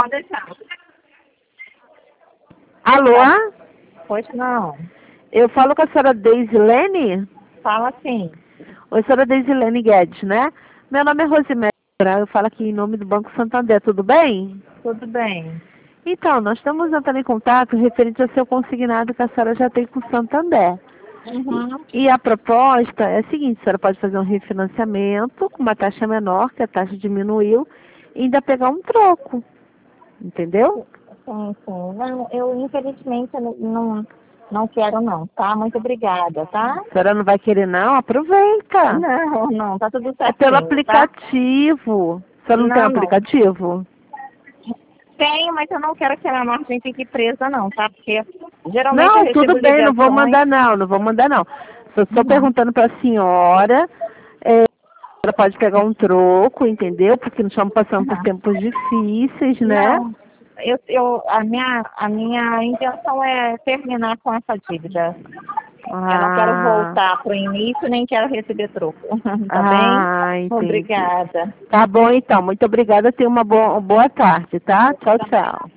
Pode deixar. Alô? Pois não. Eu falo com a senhora Deisilene? Fala assim. Oi, senhora Deisilene Guedes, né? Meu nome é Rosemary, eu falo aqui em nome do Banco Santander, tudo bem? Tudo bem. Então, nós estamos entrando em contato referente ao seu consignado que a senhora já tem com o Santander. Uhum. E a proposta é a seguinte, a senhora pode fazer um refinanciamento com uma taxa menor, que a taxa diminuiu, e ainda pegar um troco, entendeu? Sim, sim. Não, eu infelizmente não quero não, tá? Muito obrigada, tá? A senhora não vai querer não? Aproveita! Não, tá tudo É pelo certinho, tá? aplicativo. A senhora não tem um Não. aplicativo? Tenho, mas eu não quero que a margem fique presa não, tá? Porque geralmente eu Não, tudo recebo bem, não vou ligações. mandar não, não vou mandar não. Só estou Uhum. perguntando para a senhora, ela pode pegar um troco, entendeu? Porque nós estamos passando por Uhum. tempos difíceis, né? Não, a minha intenção é terminar com essa dívida. Eu não quero Ah, voltar para o início, nem quero receber troco. Tá bem? entendi. Obrigada. Tá bom então, muito obrigada, tenha uma boa tarde, tá? Tchau, tchau.